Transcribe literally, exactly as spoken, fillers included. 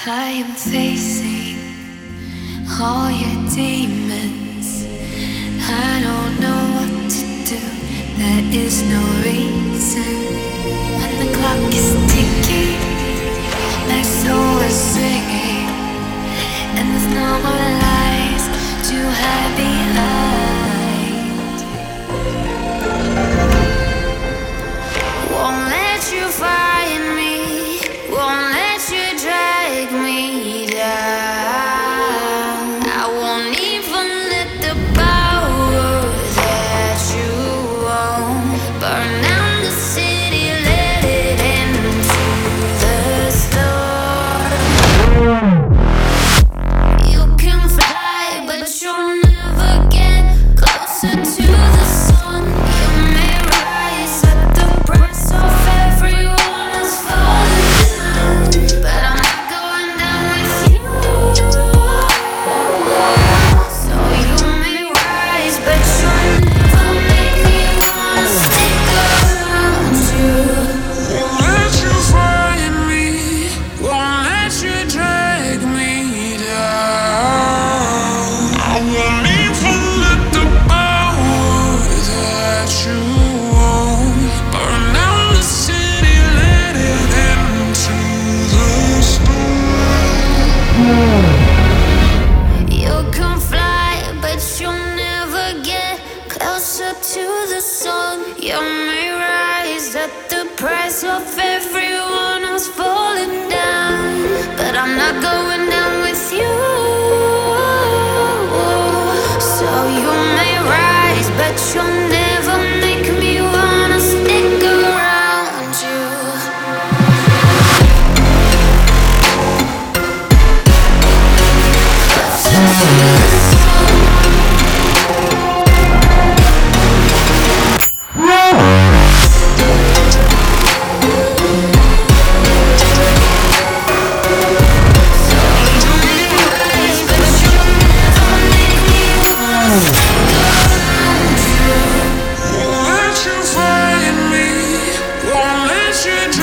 I am facing all your demons. I don't know what to do. There is no reason. When the clock is ticking, my soul is singing, and there's no more lies to hide behind. Won't let you find me. Won't let you drag me down. I won't even let the power that you own burn down the city, let it into the storm. You can fly, but you'll never get closer to the sun. You may rise at the price of everyone's falling, but I'm not going down with you. So you may rise, but you'll never make me wanna stick around you. Won't let you find me, won't let you drag me down. I won't even let the power that you own burn down the city, let it into the storm. You can fly, but you'll never get closer to the sun. You may rise at the price of everyone else falling down, but I'm not going down with you. So you may rise, but you'll never make me wanna stick around you. Won't let you find me, won't let you